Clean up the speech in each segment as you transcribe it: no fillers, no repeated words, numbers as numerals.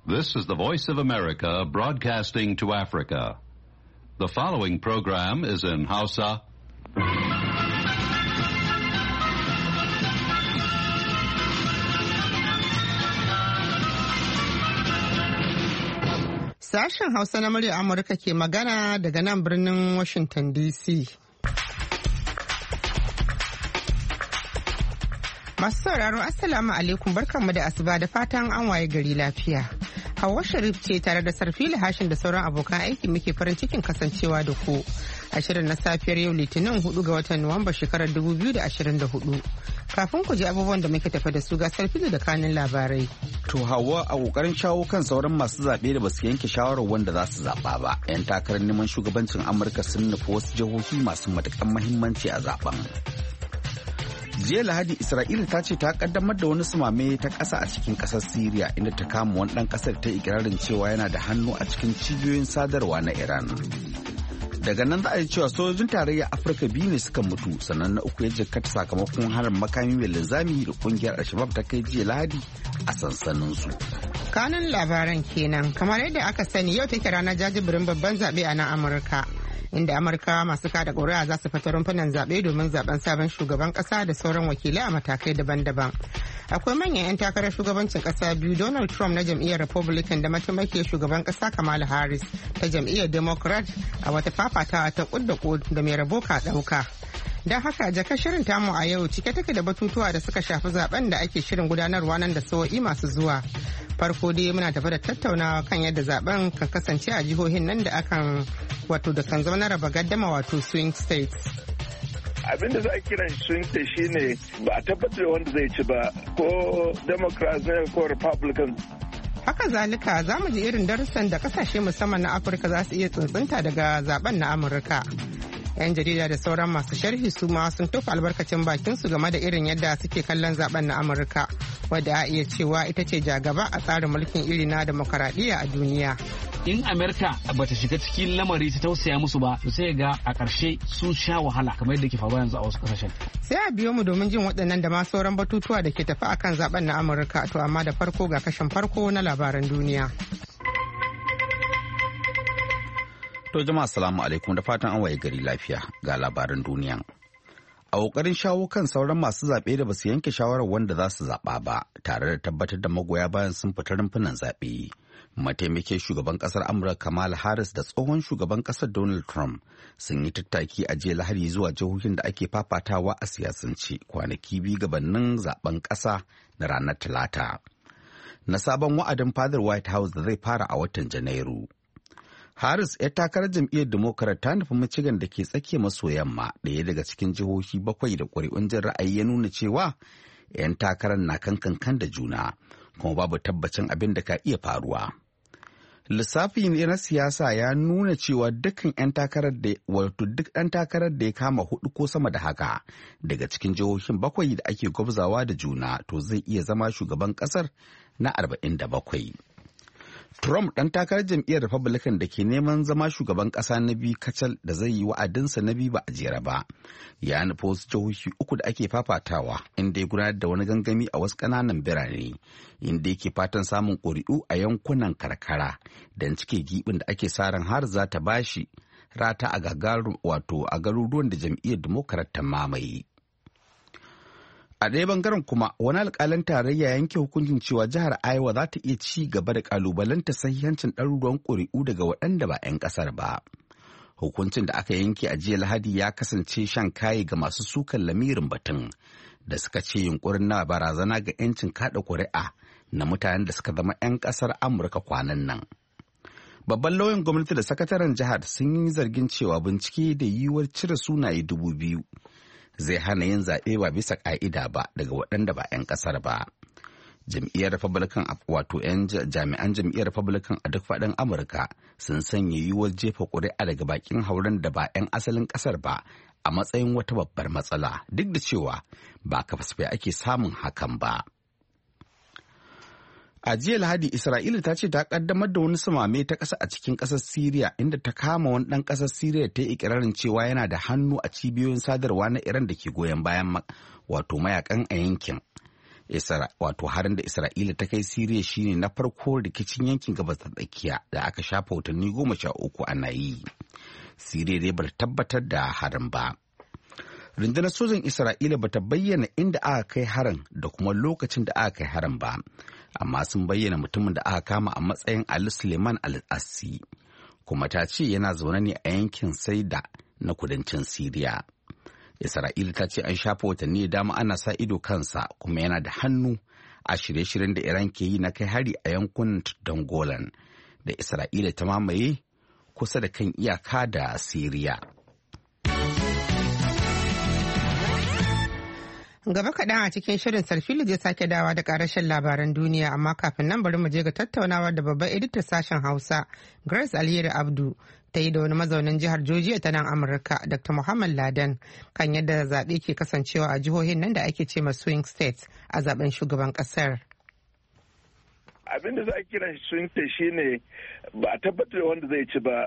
This is the Voice of America broadcasting to Africa. The following program is in Hausa. Sashen Hausa na murya Amurka ke magana daga nan birnin Washington DC. Masu sauraro Assalamu alaikum, barkanmu da asuba da fatan an waye gari lafiya. Hauwa Sharif ce tare da Sarfila Hashin da sauran abokan aiki muke farin cikin kasancewa da ku a shirin na safiyar yau Litinin 4 ga watan Nuwamba shekarar 2024. Kafin ku ji abubuwan da muke tafa da su ga Sarfila da kanin labarai. To Hauwa, a kokarin shawo kan sauran masu zaɓe da basu yanke shawarar wanda za su zaɓa ba, 'yan takarar neman shugabancin Amurka sun nufi wasu jihohi masu matuƙar muhimmanci a zaben. Jiya Lahadi, Isra'ila ta ce ta kaddamar da wani sumame ta ƙasa a cikin ƙasar Siriya, inda ta kama wani ɗan ƙasar ta ikirarin cewa yana da hannu a cikin cibiyoyin sadarwa na Iran. Daga nan za a yi cewa sojojin tarayyar Afirka biyu ne suka mutu, sannan na uku ya jikkata sakamakon harin makami mai linzami da ƙungiyar Al-Shabab ta kai jiya Lahadi a sansaninsu. Kanun labaran kenan, kamar yadda aka sani yau take ranar jajibirin babban zaɓe a nan Amurka. Inda Amurka masu kada ƙuri'a za su fita rumfunan zaɓe domin zaɓen sabon shugaban ƙasa da sauran wakilai a matakai daban-daban. Akwai manyan 'yan takarar shugabancin ƙasa biyu, Donald Trump na jam'iyyar Republican da mataimakiyar shugaban ƙasa Kamala Harris ta jam'iyyar Democrat a wata fafatawa ta kud da kud da mai rabo ka ɗauka. Don haka jakar shirin tamu a yau cike take da batutuwa da suka shafi zaben da ake shirin gudanarwa nan da sa'o'i masu zuwa. Farko dai muna tafi da tattaunawa kan yadda zaben kan kasance a jihohin nan da akan wato da kan zama na raba gaddama wato swing states. Abin da za a kiran swing state shine ba a tabbatar wanda zai ci ba, ko democrats ne ko republicans. Haka zalika za mu ji irin darussan da kasashe musamman na Afirka za su iya tsuntsunta daga zaben na Amurka. 'Yan jarida da sauran masu sharhi su ma sun tofa albarkacin bakin su game da irin yadda suke kallon zaben na Amurka, wadda a iya cewa ita ce jagaba a tsarin mulkin iri na demokaradiyya a duniya. In Amerika bata shiga cikin lamari ta tausaya musu ba, sai ga a ƙarshe sun sha wahala kamar yadda ke faruwa yanzu a wasu ƙasashen. Sai a biyo mu domin jin waɗannan da ma sauran batutuwa da ke tafi akan zaben na Amurka, to amma da farko ga kashin farko na labaran duniya. To jama'a assalamu alaikum, da fatan an waye gari lafiya ga labaran duniya. A ƙoƙarin shawo kan sauran masu zaɓe da basu yanke shawarar wanda za su zaɓa ba, tare da tabbatar da magoya bayan sun fita rumfunan zaɓe. Mataimakin shugaban ƙasar Amurka Kamala Harris da tsohon shugaban ƙasar Donald Trump sun yi tattaki a jiya Lahadi zuwa jihohin da ake fafatawa a siyasance kwanaki biyu gabanin zaben ƙasa na ranar Talata. Na sabon wa'adin fadar White House da zai fara a watan Janairu. Harris, 'yar takarar jam'iyyar Democrat, ta nufi Michigan da ke tsakiya maso yamma, ɗaya daga cikin jihohi bakwai da ƙuri'un jin ra'ayi ya nuna cewa 'yan takarar na kankan da juna, kuma babu tabbacin abin da ka iya faruwa. Lissafi ne na siyasa ya nuna cewa dukkan 'yan takarar da duk ɗan takarar da ya kama hudu ko sama da haka daga cikin jihohin bakwai da ake gwabzawa da juna to zai iya zama shugaban ƙasar na 47. Trump, ɗan takarar jam'iyyar Republican da ke neman zama shugaban ƙasa na biyu kacal da zai yi wa'adinsa na biyu ba a jere ba, ya nufi wasu jihohi uku da ake fafatawa, inda ya gudanar da wani gangami a wasu ƙananan birane, inda yake fatan samun ƙuri'u a yankunan karkara don cike giɓin da ake sa ran har za ta bashi rata a garuruwan da jam'iyyar Democrat ta mamaye. A ɗaya bangaren kuma wani alƙalin tarayya yanke hukuncin cewa jihar Iowa za ta iya ci gaba da ƙalubalanta sahihancin ɗaruruwan ƙuri'u daga waɗanda ba 'yan ƙasar ba. Hukuncin da aka yanke a jiya Lahadi ya kasance shan kayi ga masu sukan lamirin batun da suka ce yunkurin na barazana ga 'yancin kaɗa ƙuri'a na mutanen da suka zama 'yan ƙasar Amurka kwanan nan. Babban lauyan gwamnati da sakataren jihar sun yi zargin cewa bincike da yiwuwar cire sunaye 2,000 zai hana yin zaɓe ba bisa ƙa'ida ba daga waɗanda ba 'yan ƙasar ba. Jam'iyyar Republican wato 'yan jami'an jam'iyyar Republican a duk faɗin Amurka sun sanya yiwuwar jefa ƙuri'a daga bakin hauren da ba 'yan asalin ƙasar ba a matsayin wata babbar matsala, duk da cewa ba kasafai ake samun hakan ba. A jiya Lahadi, Isra'ila ta ce ta kaddamar da wani samame ta ƙasa a cikin ƙasar Siriya, inda ta kama wani ɗan ƙasar Siriya ta yi ikirarin cewa yana da hannu a cibiyoyin sadarwa na Iran da ke goyon bayan wato mayakan a yankin. wato harin da Isra'ila ta kai Siriya shine na farko rikicin yankin gabas ta tsakiya da aka shafa watanni 13 ana yi. Siriya dai bata tabbatar da harin ba. Rundunar sojan Isra'ila bata bayyana inda aka kai harin da kuma lokacin da aka kai harin ba, amma sun bayyana mutumin da aka kama a matsayin Ali Suleiman Al-Assi, kuma ta ce yana zaune ne a yankin Saida na kudancin Siriya. Isra'ila ta ce an shafa watanni da dama ana sa ido kansa kuma yana da hannu a shirye-shiryen da Iran ke yi na kai hari a yankunan tuddan Golan da Isra'ila ta mamaye kusa da kan iyaka da Siriya. Gaba kaɗan a cikin shirin Sarfilu zai sake dawa da ƙarashin labaran duniya, amma kafin nan bari mu je ga tattaunawa da babban editar sashen Hausa Grace Alheri Abdu ta yi da wani mazaunin jihar Georgia ta nan Amurka, Dr. Muhammad Ladan, kan yadda zaɓe ke kasancewa a jihohin nan da ake ce ma swing states a zaben shugaban ƙasar. Abin da za a kira swing state shine ba a tabbatar da wanda zai ci ba,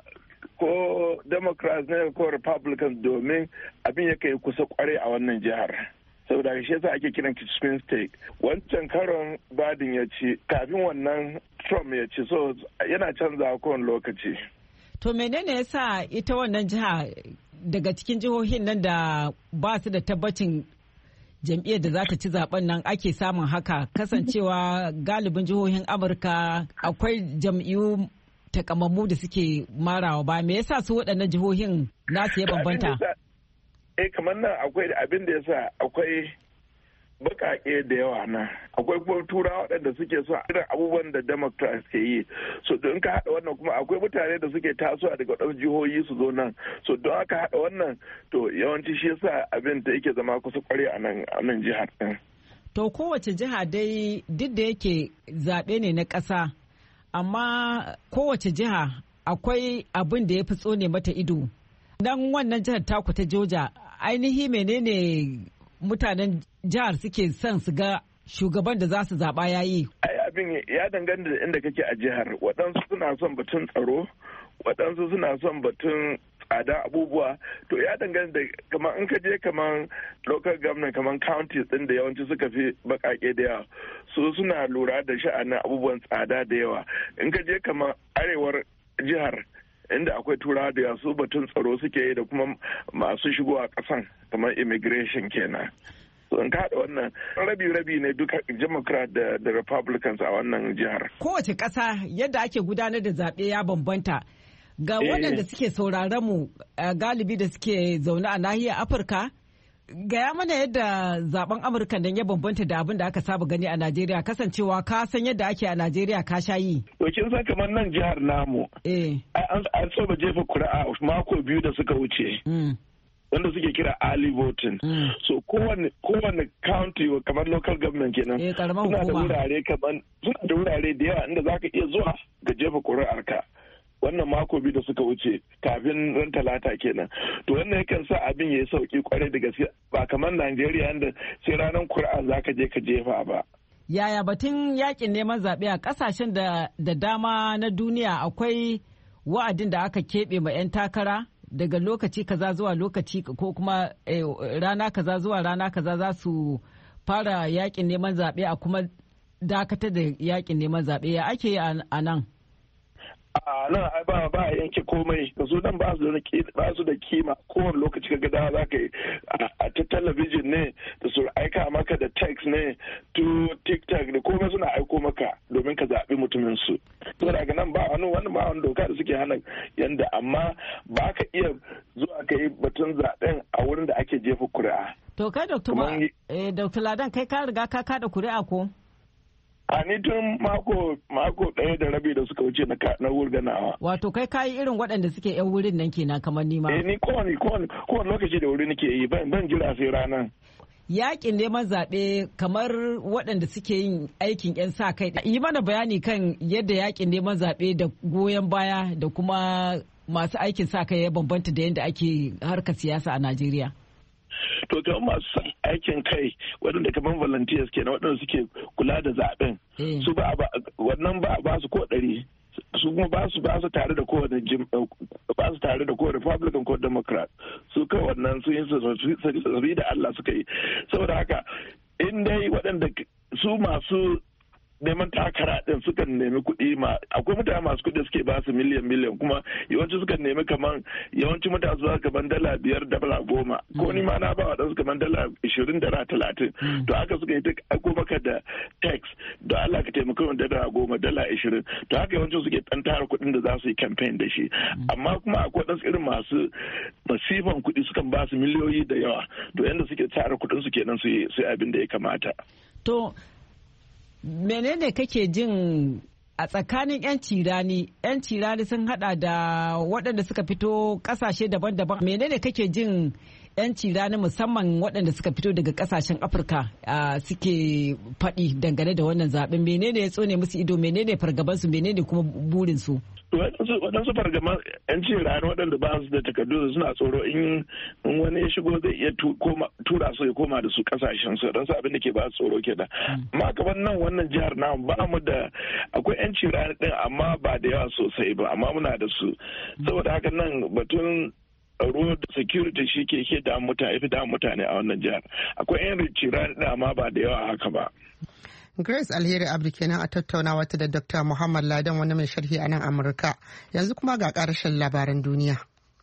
ko Democrats ne ko Republicans, domin abin ya kai kusa kware a wannan jihar. Saboda shi yasa ake kiran swing state. Wancan karon Biden ya ci, kafin wannan Trump ya ci, so yana canza kowane lokaci. To menene yasa ita wannan jiha daga cikin jihohin nan da ba su da tabbacin jam'iyyar da za ta ci zaben nan ake samun haka, kasancewa galibin jihohin Amurka akwai jam'iyyu takamammu da suke marawa ba, me yasa su waɗannan jihohin nasu ya bambanta? Kamar nan akwai abin da yasa akwai baƙaƙe da yawa nan, akwai kuma turawa waɗanda suke so irin abubuwan da Democrats ke yi, so don ka haɗa wannan kuma akwai mutane da suke tasowa daga waɗansu jihohi su zo nan, so don aka haɗa wannan to yawanci shi yasa abin da yake zama kusa kware a nan jihar ɗin. To kowace jiha dai duk da yake zaɓe ne na ƙasa, amma kowace jiha akwai abin da ya fi tsone mata ido. Dan wannan jihar taku ta Georgia, ainihi menene mutanen jihar suke son su ga shugaban da za su zaɓa ya yi? Abin ya danganta da inda kake a jihar. Waɗansu suna son batun tsaro, waɗansu suna son batun tsada abubuwa. To ya danganta da kamar in ka je kamar local government kamar counties ɗin da yawanci suka fi baƙaƙe da yawa, su suna lura da sha'anin abubuwan tsada da yawa. In ka je kamar arewar jihar inda akwai turawa da yasu batun tsaro suke yi da kuma masu shigowa kasan kamar immigration kenan. So in haɗa wannan rabi-rabi ne duka Democrat da Republicans a wannan jihar. Kowace ƙasa yadda ake gudanar da zaɓe ya bambanta. Ga waɗanda suke sauraron mu galibi da suke zaune a nahiyar Afirka, gaya mana yadda zaben Amurka nan ya bambanta da abin da aka saba gani a Najeriya, kasancewa ka san yadda ake a Najeriya ka sha yi. To kin san kamar nan jihar namu. An so ba jefa kuri'a mako biyu da suka wuce. Wanda suke kira early voting. So kowane county kamar local government kenan. Suna da wurare da yawa inda zaka iya zuwa ga jefa kuri'arka. Wannan mako biyu da suka wuce kafin ran talata kenan, to wannan yakan sa abin ya yi sauki kwarai da gaske, ba kamar Najeriya inda sai ranar kuri'a za ka je ka jefa ba. Yaya batun yakin neman zaɓe a ƙasashen da dama na duniya akwai wa'adin da aka keɓe ma 'yan takara daga lokaci kaza zuwa lokaci ko kuma rana kaza zuwa rana kaza za su fara yakin neman zaɓe a kuma dakatar da yakin neman zaɓe, ya ake yi a nan? nan ba a yanke komai da su nan ba su da kima, kowane lokaci ka gada za ka yi a ta talabijin ne da su aika maka da text ne to tiktok da komai suna aiko maka domin ka zaɓi mutumin su. To daga nan ba wani doka da suke hana yanda, amma ba ka iya zuwa ka yi batun zaɓen a wurin da ake jefa kuri'a. To kai Dr. Ladan kai ka riga ka kada kuri'a ko? A ni tun mako ɗaya da rabi da suka wuce na wurganawa. Wato kai kayi irin waɗanda suke yan wurin nan kenan kamar nima. Ni kowane lokaci da wuri nake yi ban jira sai ranar. Yaƙin neman zaɓe kamar waɗanda suke yin aikin 'yan sa kai. Yi mana bayani kan yadda yaƙin neman zaɓe da goyon baya da kuma masu aikin sa kai ya bambanta da yadda ake harkar siyasa a Najeriya. To kamar masu son aikin kai waɗanda kamar volunteers kenan waɗanda suke kula da zaben su ba su ko ɗari, su kuma ba su tare da kowane ba su tare da kowane Republican ko Democrat, su kai wannan su yi da Allah suka yi. Saboda haka in dai waɗanda su masu neman takara din sukan nemi kuɗi akwai mutane masu kuɗi suke ba su miliyan kuma yawanci sukan nemi kaman yawanci mutane su kaman $5 $10 ko ni ma na ba waɗansu kaman $20 $30 to haka suka yi ta aiko maka da tax da Allah ka taimaka min $10 $20 to haka yawanci suke ɗan tara kuɗin da za su yi campaign da shi amma kuma akwai waɗansu irin masu masifan kuɗi sukan ba su miliyoyi da yawa to yanda suke tara kuɗin su kenan su yi abin da ya kamata. To menene kake jin a tsakanin 'yan cirani sun hada da waɗanda suka fito ƙasashe daban-daban menene kake jin 'yan cirani musamman waɗanda suka fito daga ƙasashen afirka suke faɗi dangane da wannan zaɓen menene ya tsone musu ido menene fargabansu menene kuma burinsu? waɗansu fargaban 'yan cirani waɗanda ba su da takardu suna tsoro in wani ya shigo zai iya tura su ya koma da su kasashen su don su abin da ke ba su tsoro kenan amma kamar nan wannan jihar na ba mu da akwai 'yan cirani din amma ba da yawa sosai ba amma muna da su saboda haka nan batun tsaro da security shi ke da mutane a wannan jihar akwai 'yan cirani din amma ba da yawa haka ba. Grace Alheri Abdi kenan a tattaunawa ta da Dr. Muhammad Ladan wani mai sharhi a nan Amurka. Yanzu kuma ga ƙarashin labaran duniya.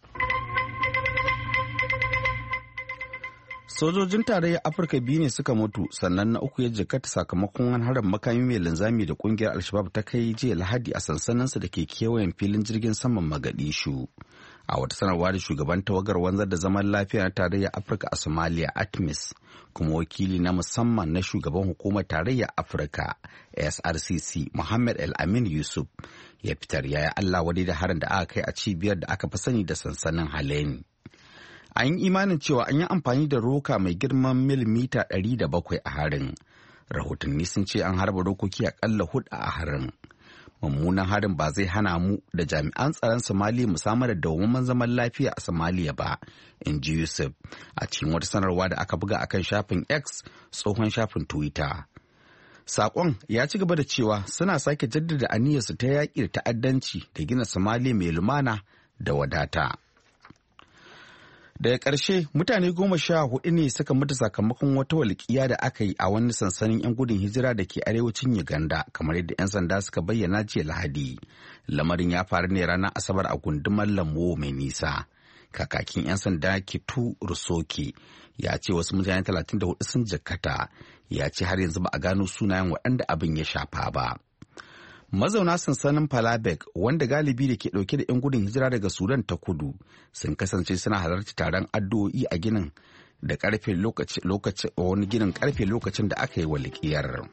Sojojin tarayyar Afirka biyu ne suka mutu sannan na uku ya jikkata sakamakon wani harin makami mai linzami da kungiyar Alshabab ta kai jiya Lahadi a sansaninsa da ke kewayen filin jirgin saman Mogadishu. A wata sanarwa da shugaban tawagar wanzar da zaman lafiya na tarayyar Afirka a Somalia ATMIS kuma wakili na musamman na shugaban hukumar tarayyar Afirka SRCC Muhammad El-Amin Yusuf ya fitar yaya Allah wadai da harin da aka kai a cibiyar da aka fi sani da sansanin Haleni. An yi imanin cewa an yi amfani da roka mai girman milimita 700 a harin. Rahotanni sun ce an harba rokoki akalla 4 a harin. Mummunan harin ba zai hana mu da jami'an tsaron Somalia mu samar da dawwammamen zaman lafiya a Somalia ba, in ji Yusuf a cikin wata sanarwa da aka buga akan shafin X tsohon shafin Twitter. Sakon ya ci gaba da cewa suna sake jaddada aniyarsu ta yaƙi da ta'addanci da gina Somalia mai lumana da wadata. Daga ƙarshe mutane 14 ne suka mutu sakamakon wata walƙiya da aka yi a wani sansanin 'yan gudun hijira da ke arewacin Uganda kamar yadda 'yan sanda suka bayyana jiya Lahadi. Lamarin ya faru ne ranar Asabar a gundumar Lambo mai nisa. Kakakin 'yan sanda Kitu Rusoke ya ce wasu mutane 34 sun jikkata ya ce har yanzu ba a gano sunayen waɗanda abin ya shafa ba. Mazauna sansanin Palabeg wanda galibi da ke dauke da 'yan gudun hijira daga Sudan ta kudu sun kasance suna halarci taron addu'o'i a ginin da karfe wani ginin karfe lokacin da aka yi walƙiyar.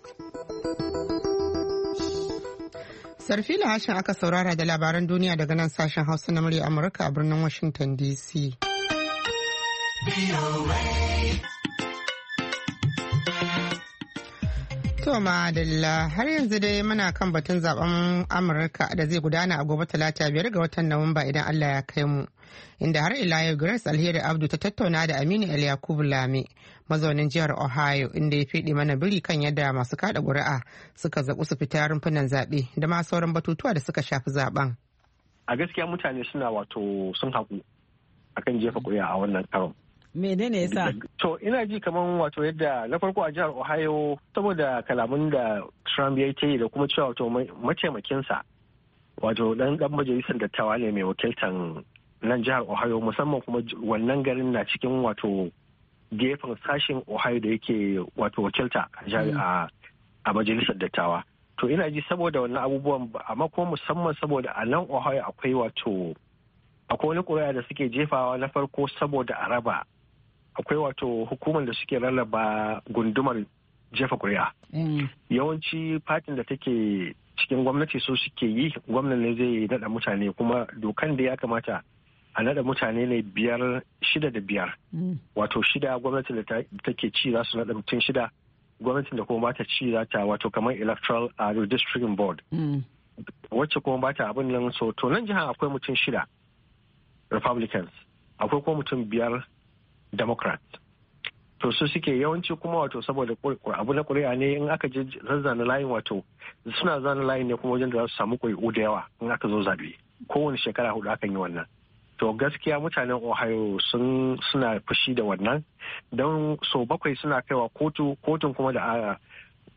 Sarfila Hashin aka saurara da labaran duniya daga nan sashen Hausa na murya Amurka a birnin Washington DC. To madalla har yanzu dai muna kan batun zaben Amurka da zai gudana a gobe Talata 5 ga watan Nuwamba idan Allah ya kai mu. Inda har ila yau Grace Alheri Abdu ta tattauna da Aminu El Yakubu Lame mazaunin jihar Ohio inda ya fiɗi mana biri kan yadda masu kada ƙuri'a suka zaƙu su fita rumfunan zaɓe da ma sauran batutuwa da suka shafi zaben. A gaskiya mutane suna sun haƙu akan jefa ƙuri'a a wannan karon. Menene yasa? To ina ji kaman yadda na farko a jihar Ohio saboda kalamun da Trump ya yi da kuma cewa mataimakinsa dan majalisar dattawa ne mai wakiltan nan jihar Ohio musamman kuma wannan garin na cikin gefen sashen Ohio da yake wakilta a majalisar dattawa. To ina ji saboda wannan abubuwan amma kuma musamman saboda a nan Ohio akwai wani ƙuri'a da suke jefawa na farko saboda a raba akwai hukumar da suke rarraba gundumar jefa kuri'a. Yawanci fatin da take cikin gwamnati so suke yi gwamnan ne zai nada mutane kuma dokan da ya kamata a nada mutane ne 5 6 da 5. 6 gwamnatin da take ci za su nada mutum 6 gwamnatin da kuma bata ci za ta kamar electoral redistricting board. Wacce kuma bata abin nan so to nan jihar akwai mutum 6 Republicans akwai kuma mutum 5 Democrats. To su suke yawanci kuma saboda abu na ƙuri'a ne in aka je zazzana layin suna zana layin ne kuma wajen da za su samu ƙuri'u da yawa in aka zo zaɓe. Kowane shekara 4 akan yi wannan. To gaskiya mutanen Ohio suna fushi da wannan don so 7 suna kaiwa kotun kuma da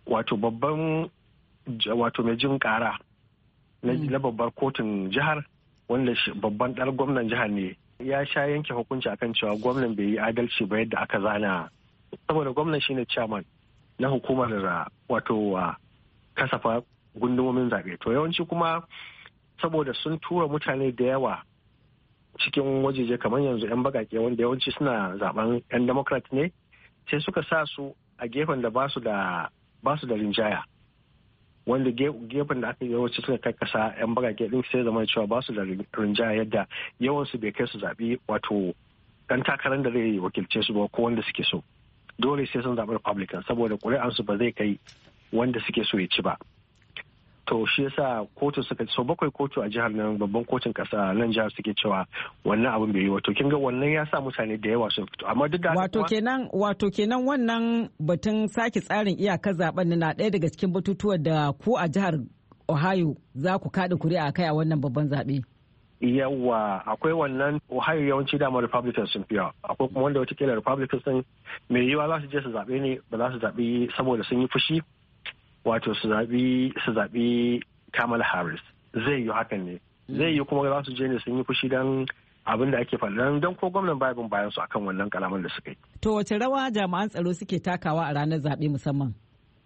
wato babban wato mai jin kara na babbar kotun jihar, wanda babban ɗan gwamnan jihar ne, ya sha yanke hukunci akan cewa gwamnan bai yi adalci ba yadda aka zana, saboda gwamnan shine chairman na hukumar wato kasafa gundumomin zaɓe. To yawanci kuma saboda sun tura mutane da yawa cikin wajeje kamar yanzu 'yan bagake wanda yawanci suna zaben 'yan democrat ne, sai suka sa su a gefen da ba su da rinjaya, wanda gefen da aka yawanci suka karkasa 'yan bagake din sai zama cewa ba su da rinjaya yadda yawansu bai kai su zaɓi wato ɗan takarar da zai wakilce su ba ko wanda suke so. Dole sai sun zaɓi Republican saboda ƙuri'ansu ba zai kai wanda suke so ya ci ba. To shi yasa kotu suka so 7 kotu a jihar nan, babban kotun kasa nan jihar suke cewa wannan abin bai yi. Wato kin ga wannan ya sa mutane da yawa sun fito, amma duk da wato kenan wannan batun sake tsarin iyakar zaben na ɗaya daga cikin batutuwan da ku a jihar Ohio za ku kada kuri'a kai a wannan babban zaɓe. Yawa akwai wannan. Ohio yawanci dama Republicans sun fi yawa, akwai kuma wanda watakila Republicans din mai yiwa za su je su zaɓe ne, ba za su zaɓi saboda sun yi fushi, wato su zaɓi Kamala Harris. Zai yi hakan ne. Zai yi kuma za su je ne sun yi fushi don abin da ake faɗa, don ko gwamnan bin bayan su akan wannan kalaman da suka yi. To wace rawa jami'an tsaro suke takawa a ranar zaɓe musamman?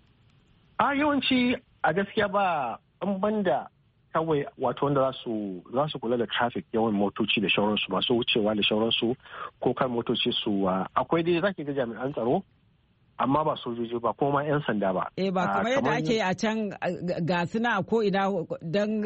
Yawanci a gaskiya ba an banda kawai wato wanda za su kula da traffic, yawan motoci da shauransu, masu wucewa da shauransu, ko kan motoci su akwai dai zaki ga jami'an tsaro amma ba sojoji ba kuma 'yan sanda ba. Ba kamar yadda ake a can ga suna a ko'ina don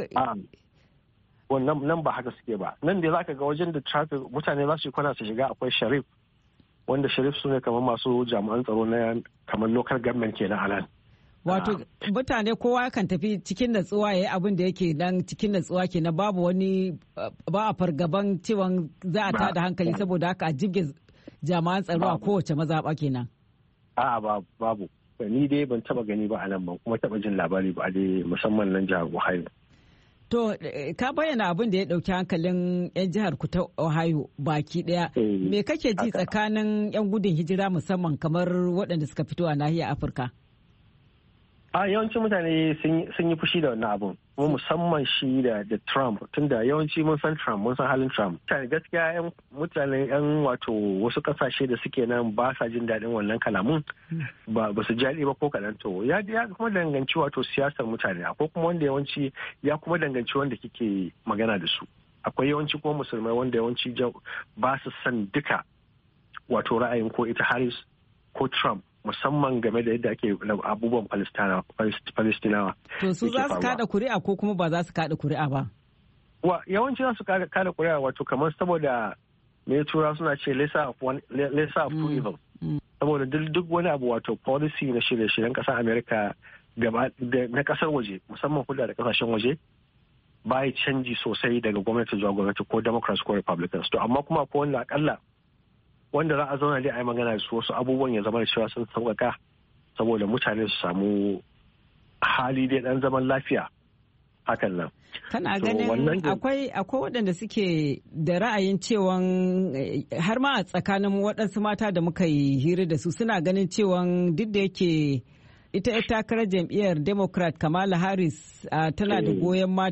nan ba haka suke ba. Nan da zaka ga wajen da traffic mutane za su yi kwana su shiga akwai sharif, wanda sharif su ne kamar masu jami'an tsaro na kamar local government kenan a nan. Wato mutane kowa kan tafi cikin natsuwa ya yi abin da yake nan cikin natsuwa kenan, babu wani ba a fargaban cewa za a tada hankali saboda haka a jibge jami'an tsaro a kowace mazaɓa kenan. A'a babu, ni dai ban taba gani ba a nan, ban kuma taba jin labari ba dai musamman nan jihar Ohio. To ka bayyana abin da ya dauki hankalin 'yan jihar ku ta Ohio baki daya. Me kake ji tsakanin 'yan gudun hijira musamman kamar waɗanda suka fito a nahiyar Afirka? Yawancin mutane sun yi fushi da wannan abun, kuma musamman shi da Trump, tunda yawanci mun san Trump, mun san halin Trump. Gaskiya mutane 'yan wato wasu kasashe da suke nan ba sa jin daɗin wannan kalamun, ba su jaɗi ba ko kaɗan. To ya kuma danganci wato siyasar mutane, akwai kuma wanda yawanci ya kuma danganci wanda kike magana da su. Akwai yawanci kuma musulmai wanda yawanci ba su san duka wato ra'ayin ko ita Harris ko Trump, musamman game da yadda ake abubuwan Palestinawa. To su za su kada kuri'a ko kuma ba za su kada kuri'a ba? Yawanci za su kada kuri'a, wato kamar saboda me tura suna ce lesser of two evils. Saboda duk wani abu wato policy na shirye-shiryen kasar Amerika na kasar waje, musamman hulɗa da kasashen waje, ba yi canji sosai daga gwamnati zuwa gwamnati, ko Democrats ko Republicans. To amma kuma ko wanda akalla wanda za a zauna dai a yi magana da su, wasu abubuwan ya zama da cewa sun sauƙaƙa saboda mutane su samu hali dai ɗan zaman lafiya hakan nan. Kana ganin akwai waɗanda suke da ra'ayin cewa har ma a tsakanin waɗansu mata da muka yi hira da su suna ganin cewa duk da yake ita takarar jam'iyyar Democrat Kamala Harris tana da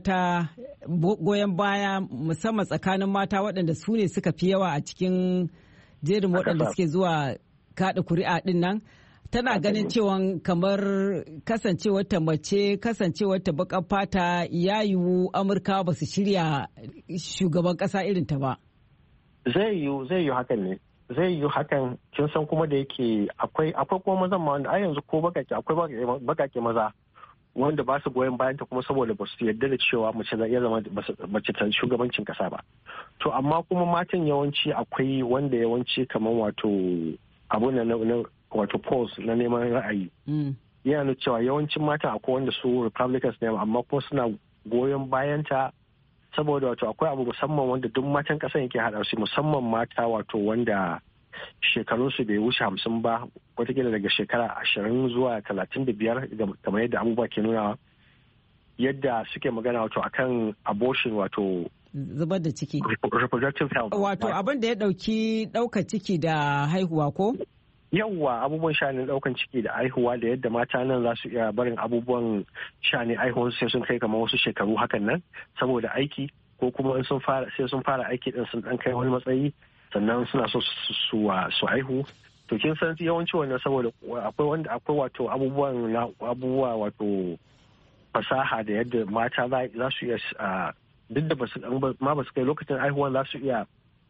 goyon baya musamman tsakanin mata waɗanda su ne suka fi yawa a cikin jerin waɗanda suke zuwa kaɗa kuri'a ɗin nan, tana ganin cewa kamar kasancewar ta mace, kasancewar ta baƙar fata, ya yiwu Amurka ba su shirya shugaban ƙasa irin ta ba. Zai yiwu hakan ne. Zai yiwu hakan, kin san kuma da yake akwai kuma mazan ma wanda yanzu ko akwai bakake maza wanda ba su goyon bayan ta kuma saboda ba su yarda da cewa mace za iya zama mace ta shugabancin kasa ba. To amma kuma matan yawanci akwai wanda yawanci kamar wato abu na wato polls na neman ra'ayi. Yana nuna cewa yawancin matan akwai wanda su Republicans ne amma kuma suna goyon bayan ta saboda wato akwai abu musamman wanda duk matan kasan yake haɗa su, musamman mata wato wanda shekarunsu bai wuce 50 ba, watakila daga shekara 20 zuwa 35 kamar yadda abubuwa ke nuna, yadda suke magana wato akan abortion, wato zubar da ciki, reproductive health, wato abin da ya ɗauka ciki da haihuwa ko? Yawwa abubuwan sha'anin daukan ciki da aihuwa da yadda mata nan za su iya barin abubuwan sha'anin aihuwa sai sun kai kamar wasu shekaru hakan nan saboda aiki, ko kuma sun fara aiki din sun dan kai wani matsayi sannan suna so su aihu. To kin san yawanci wannan saboda akwai wato abubuwa wato fasaha da yadda mata za su iya duk da ba su kai lokacin aihuwan za su iya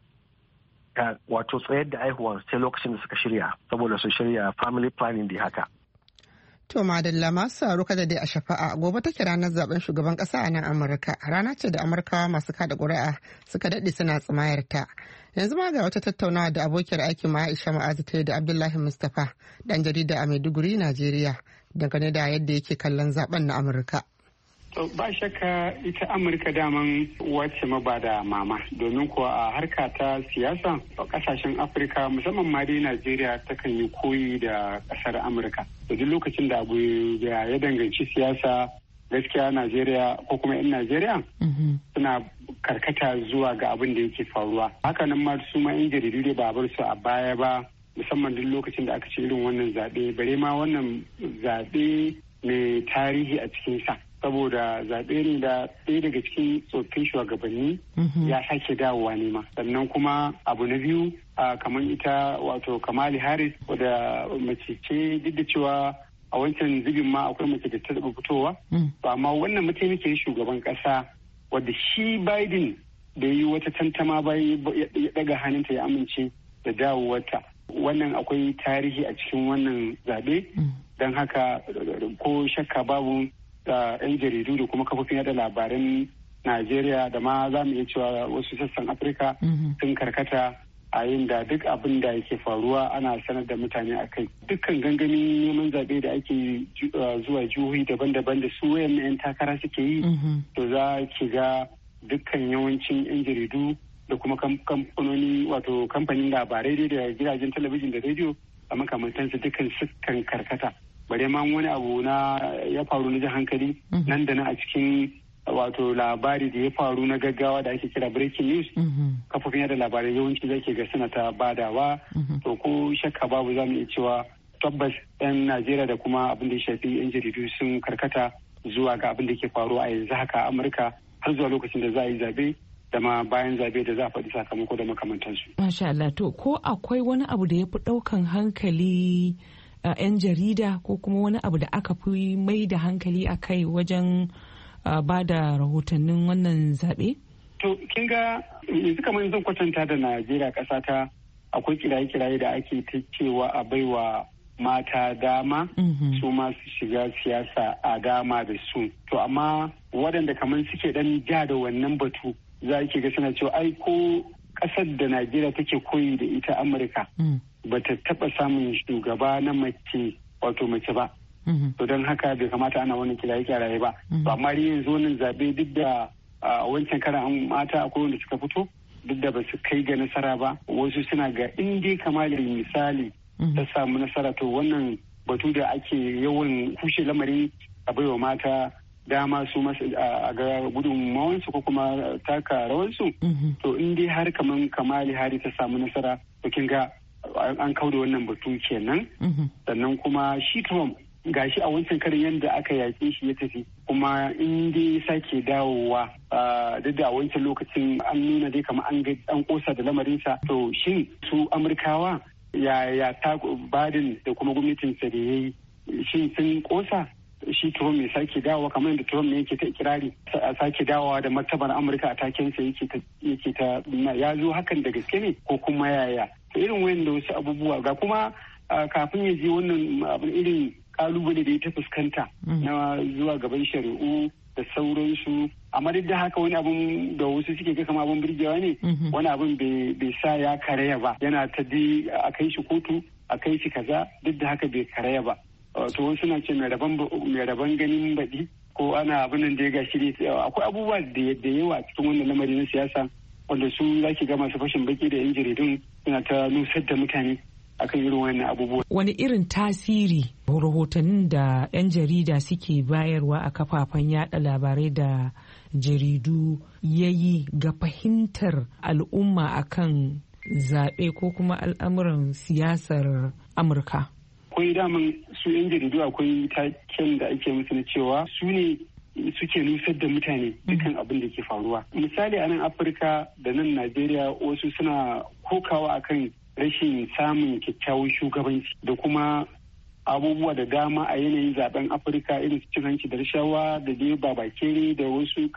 wato tsayar da aihuwan sai lokacin da suka shirya saboda su shirya family planning da haka. To madalla masu sauraro kada dai a shafa'a gobe take ranar zaben shugaban kasa a nan Amurka. Rana ce da Amurkawa masu kada ƙuri'a suka daɗe suna tsimayar ta. Yanzu ma ga wata tattaunawa da abokiyar aikin Aisha Ma'azu ta da Abdullahi Mustapha dan jarida a Maiduguri, Najeriya dangane da yadda yake kallon zaben na Amurka. To ba shakka ita Amurka daman wacce ba da mama domin kuwa a harka ta siyasa a kasashen Afirka musamman ma dai Najeriya takan yi koyi da kasar Amurka. Da duk lokacin da abu ya danganci siyasa gaskiya Najeriya ko kuma 'yan Najeriya suna karkata zuwa ga abin da yake faruwa. Hakanan ma su ma 'yan jaridu da ba bar su a baya ba musamman duk lokacin da aka ce irin wannan zaɓe bare ma wannan zaɓe mai tarihi a cikinsa. Saboda zaɓe ne da ɗaya daga cikin tsoffin shugabanni ya sake dawowa ne ma. Sannan kuma abu na biyu kamar ita wato Kamala Harris wadda mace ce duk da cewa a wancan zubin ma akwai mace da ta taɓa fitowa. Amma wannan mataimakin shugaban ƙasa wadda shi Biden da yi wata tantama ba ya ɗaga hannunta ya amince da dawowarta. Wannan akwai tarihi a cikin wannan zaɓe. Don haka ko shakka babu da 'yan jaridu da kuma kafofin yada labaran Najeriya da ma za mu iya cewa wasu sassan Afirka sun karkata a yin da duk abin da yake faruwa ana sanar da mutane a kai. Dukkan gangamin neman zaɓe da ake zuwa jihohi daban-daban da su wayan 'yan takara suke yi, to za ki ga dukkan yawancin 'yan jaridu da kuma kamfanoni wato kamfanin labarai da gidajen talabijin da rediyo a makamantansu dukkan sukan karkata. Bare ma wani abu ya faru na jan hankali nan da nan a cikin wato labari da ya faru na gaggawa da ake kira breaking news kafofin yada labarai yawanci zai ke ga suna ta badawa. To ko shakka babu za mu iya cewa tabbas 'yan Najeriya da kuma abin da ya shafi 'yan jaridu sun karkata zuwa ga abin da ke faruwa a yanzu haka Amurka har zuwa lokacin da za a yi zabe da ma bayan zabe da za a faɗi sakamako da makamantansu. Masha Allah, to ko akwai wani abu da ya fi ɗaukan hankali 'yan jarida ko kuma wani abu da aka fi mai da hankali a kai wajen ba da rahotannin wannan zaɓe? To, kin ga yanzu kamar zan kwatanta da Najeriya ƙasa ta akwai kiraye-kiraye da ake ta cewa a baiwa mata dama su ma su shiga siyasa a dama da su. To, amma waɗanda kamar suke ɗan ja da wannan batu za ki ga suna cewa ai ko ƙasar da Najeriya take koyi da ita Amurka. Ba ta taɓa samun shugaba na mace wato mace ba. To don haka bai kamata ana wani kiraye-kiraye ba. To amma yanzu wannan zaɓe duk da wancan karan mata akwai wanda suka fito duk da ba su kai ga nasara ba. Wasu suna ga in dai kamar misali ta samu nasara to wannan batu da ake yawan kushe lamarin a baiwa mata dama su masu a ga gudunmawansu ko kuma taka rawansu. To in dai har Kamala Harris ta samu nasara to kin ga an kauda wannan batu kenan. Sannan kuma shi Trump gashi a wancan karin yadda aka yaƙe shi ya tafi kuma in dai sake dawowa duk da a wancan lokacin an nuna dai kamar an kosa da lamarinsa. To shin su Amurkawa ya ta Biden da kuma gwamnatinsa da ya yi shin sun kosa shi Trump ya sake dawowa kamar yadda Trump ne yake ta ikirari a sake dawowa da martabar Amurka a takensa yake ta ya zo hakan da gaske ne ko kuma yaya. Irin wayan da wasu abubuwa ga kuma kafin ya je wannan abin irin kalubale da ya ta fuskanta na zuwa gaban shari'u da sauransu. Amma duk da haka wani abin da wasu suke ga kama abin birgewa ne wani abin bai sa ya karaya ba. Yana ta dai a kai shi kotu a kai shi kaza duk da haka bai karaya ba. To wasu na ce mai rabon ganin baɗi ko ana abin nan da ya gashi ne akwai abubuwa da yawa a cikin wannan lamari na siyasa wanda su za ki ga masu fashin baki da 'yan jaridun suna ta nusar da mutane akan irin wannan abubuwa. Wani irin tasiri rahotannin da 'yan jarida suke bayarwa a kafafen yada labarai da jaridu ya yi ga fahimtar al'umma akan zaɓe ko kuma al'amuran siyasar Amurka? Akwai daman su 'yan jaridu akwai taken da ake musu na cewa su ne suke nusar da mutane dukkan abin da ke faruwa. Misali a nan Afirka da nan Najeriya wasu suna kokawa akan rashin samun kyakkyawan shugabanci da kuma abubuwa da dama a yanayin zaben Afirka irin su cin hanci da rashawa da dai babakere da wasu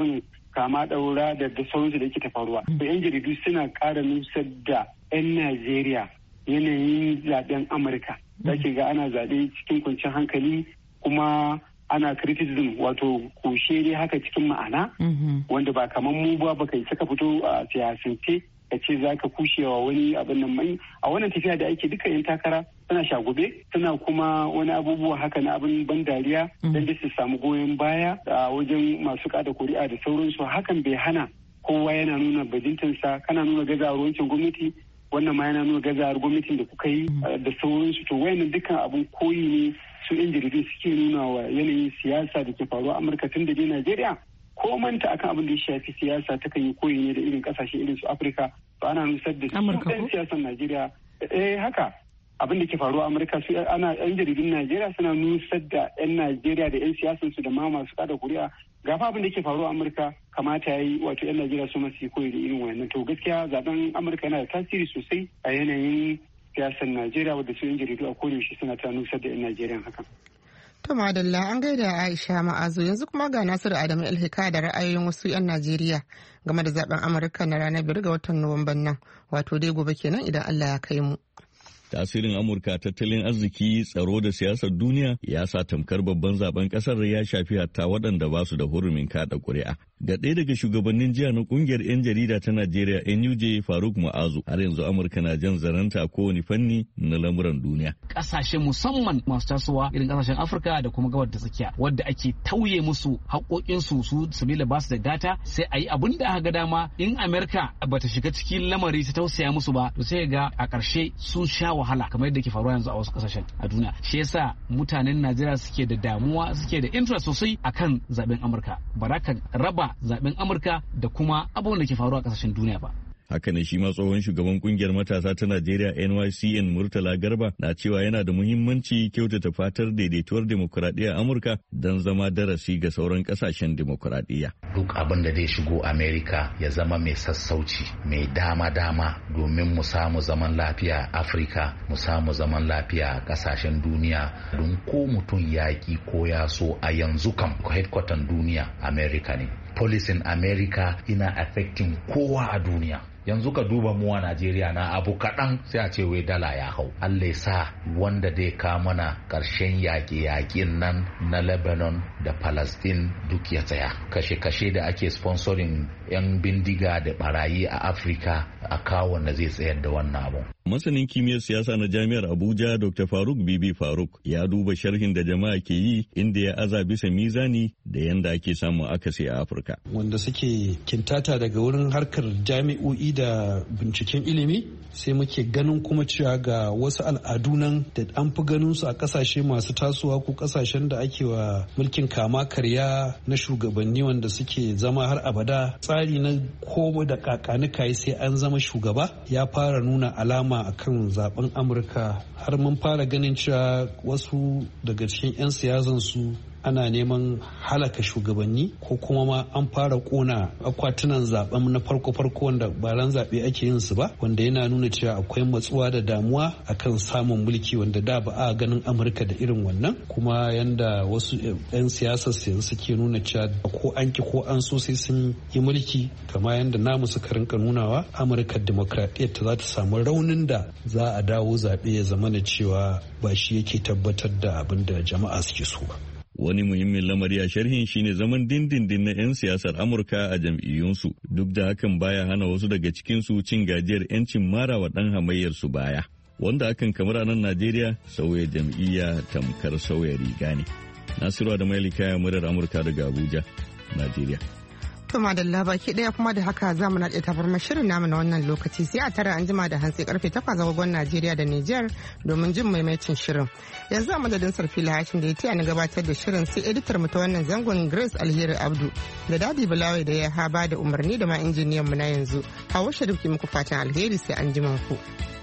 kama daura da sauransu da yake ta faruwa. Da 'yan jaridu suna ƙara nusar da 'yan Najeriya yanayin zaben Amurka. Da ke ga ana zaɓe cikin kwanciyar hankali kuma ana criticism wato kushe dai haka cikin ma'ana wanda ba kamar mu ba kai saka fito a siyasance ka ce za ka kushewa wani abin nan mai a wannan tafiya da ake duka 'yan takara suna shagube suna kuma wani abubuwa haka na abin ban dariya don da su samu goyon baya a wajen masu kada kuri'a da sauransu hakan bai hana kowa yana nuna bajintansa kana nuna gazawar wancan gwamnati wannan ma yana nuna gazawar gwamnatin da kuka yi da sauransu to wayannan dukkan abun koyi ne su 'yan jaridu suke nuna wa yanayin siyasa da ke faruwa Amurka tun da dai Najeriya ko manta akan abin da ya shafi siyasa ta kan yi koyi ne da irin kasashe irin su Afirka to ana nusar da su 'yan siyasar Najeriya haka abin da ke faruwa Amurka su 'yan jaridun Najeriya suna nusar da 'yan Najeriya da 'yan siyasar su da ma masu kada kuri'a gafa abin da ke faruwa Amurka kamata ya yi wato 'yan Najeriya su masu koyi da irin wannan to gaskiya zaben Amurka yana da tasiri sosai a yanayin siyasar Najeriya wadda su 'yan jaridu a kodayaushe suna ta nusar da 'yan Najeriya hakan. To madalla an gaida Aisha Ma'azu yanzu kuma ga Nasiru Adamu Ilhika da ra'ayoyin wasu 'yan Najeriya game da zaben Amurka na ranar 5 ga watan Nuwamban nan wato dai gobe kenan idan Allah ya kai mu. Tasirin Amurka tattalin arziki tsaro da siyasar duniya ya sa tamkar babban zaben kasar ya shafi hatta waɗanda ba su da hurumin kada ƙuri'a. Ga ɗaya daga shugabannin jiya na ƙungiyar 'yan jarida ta Najeriya NUJ Faruk Ma'azu har yanzu Amurka na jan zaranta kowane fanni na lamuran duniya. Ƙasashe musamman masu tasowa irin ƙasashen Afirka da kuma gabar da tsakiya wadda ake tauye musu haƙoƙinsu su sabila ba su da gata sai a yi abin da aka ga dama in Amurka bata shiga cikin lamari ta tausaya musu ba to sai ga a ƙarshe sun sha wahala kamar yadda ke faruwa yanzu a wasu ƙasashen a duniya. Shi yasa mutanen Najeriya suke da damuwa suke da interest sosai akan zaben Amurka. Baraka raba zaben Amurka da kuma abubuwan da ke faruwa a kasashen duniya ba. Haka ne shi ma tsohon shugaban kungiyar matasa ta Najeriya NYCN Murtala Garba na cewa yana da muhimmanci kyautata fatar daidaituwar demokuraɗiyya Amurka don zama darasi ga sauran kasashen demokuraɗiyya. Duk abin da zai shigo Amerika ya zama mai sassauci, mai dama-dama domin mu samu zaman lafiya a Afirka, mu samu zaman lafiya a kasashen duniya don ko mutum yaƙi ko ya so a yanzu kam headquarter duniya Amerika ne. Policing America ina affecting kowa a duniya. Yanzu ka duba mu a Najeriya na abu kaɗan sai a ce wai dala ya hau. Allah ya sa wanda dai ka mana ƙarshen yaƙe-yaƙin nan na Lebanon da Palestine duk ya tsaya. Kashe-kashe da ake sponsoring 'yan bindiga da barayi a Afirka a kawo wanda zai tsayar da wannan abu. Masanin kimiyyar siyasa na Jami'ar Abuja Dr. Faruk Bibi Faruk ya duba sharhin da jama'a ke yi inda ya aza bisa mizani da yanda ake samun akasi a Afirka. Wanda suke kintata daga wurin harkar jami'o'i da binciken ilimi sai muke ganin kuma cewa ga wasu al'adu nan da an fi ganin su a kasashe masu tasowa ko kasashen da ake wa mulkin kama karya na shugabanni wanda suke zama har abada tsari na ko da kakanika sai an zama shugaba ya fara nuna alama akan zaben Amurka har mun fara ganin cewa wasu daga cikin 'yan siyasan su ana neman halaka shugabanni ko kuma ma an fara kona akwatunan zaben na farko wanda ba ran zaɓe ake yin su ba wanda yana nuna cewa akwai matsuwa da damuwa akan samun mulki wanda da ba a ganin Amurka da irin wannan kuma yanda wasu 'yan siyasar yanzu suke nuna cewa ko an ki ko an so sai sun yi mulki kama yanda namu suka rinka nunawa Amurka demokradiyyar ta za ta samu raunin da za a dawo zaɓe ya zama na cewa ba shi yake tabbatar da abin da jama'a suke so ba. Wani muhimmin lamari a sharhin shine zaman dindindin na 'yan siyasar Amurka a jam'iyyunsu, duk da hakan baya hana wasu daga cikinsu cin gajiyar 'yancin mara wa ɗan hamayyarsu baya. Wanda hakan kamar a nan Najeriya sauya jam'iyya tamkar sauya riga ne. Nasiru da Mailika murar Amurka daga Abuja, Najeriya. To madalla baki daya kuma da haka zamu naɗe tabarmar shirin namu na wannan lokaci sai a tara an jima da hantsi karfe 8 agogon Najeriya da Nijar domin jin maimaicin shirin. Yanzu a madadin Sarfila Hashin da ya taya ni gabatar da shirin sai editor mu ta wannan zangon Grace Alheri Abdu da Dadi Bilawai da ya haba da umarni da ma injiniyan mu na yanzu. Hawa Sharif ki muku fatan alheri sai an jima ku.